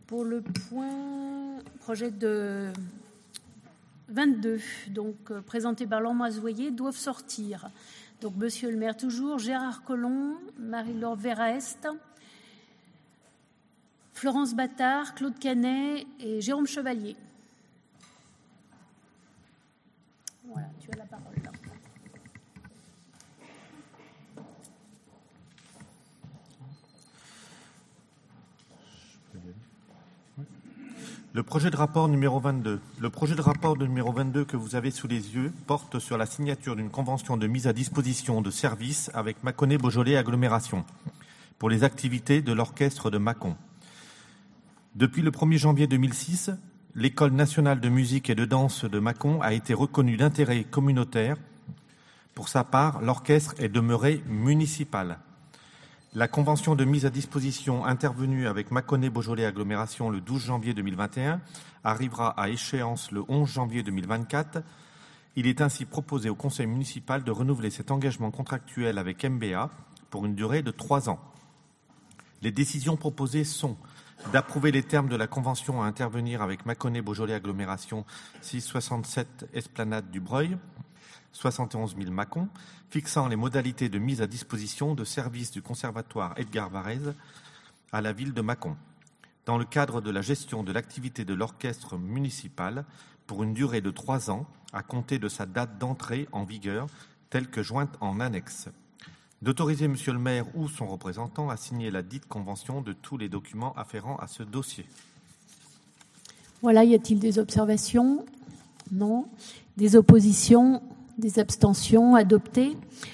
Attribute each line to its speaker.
Speaker 1: Pour le point projet de 22, donc présenté par Laurent Mazoyer, doivent sortir. Donc, Monsieur le maire, toujours, Gérard Collomb, Marie-Laure Verrest, Florence Battard, Claude Canet et Jérôme Chevalier. Voilà, tu as la parole.
Speaker 2: Le projet de rapport numéro 22. Le projet de rapport numéro 22 que vous avez sous les yeux porte sur la signature d'une convention de mise à disposition de services avec Mâconnais-Beaujolais Agglomération pour les activités de l'orchestre de Mâcon. Depuis le 1er janvier 2006, l'École nationale de musique et de danse de Mâcon a été reconnue d'intérêt communautaire. Pour sa part, l'orchestre est demeuré municipal. La convention de mise à disposition intervenue avec Mâconnais-Beaujolais Agglomération le 12 janvier 2021 arrivera à échéance le 11 janvier 2024. Il est ainsi proposé au conseil municipal de renouveler cet engagement contractuel avec MBA pour une durée de 3 ans. Les décisions proposées sont d'approuver les termes de la convention à intervenir avec Mâconnais-Beaujolais Agglomération 667 Esplanade du Breuil, 71 000 Mâcon, fixant les modalités de mise à disposition de services du conservatoire Edgar Varèse à la ville de Mâcon, dans le cadre de la gestion de l'activité de l'orchestre municipal pour une durée de 3 ans à compter de sa date d'entrée en vigueur, telle que jointe en annexe. D'autoriser Monsieur le maire ou son représentant à signer la dite convention de tous les documents afférents à ce dossier.
Speaker 1: Voilà, y a-t-il des observations ? Non. Des oppositions ? Des abstentions adoptées.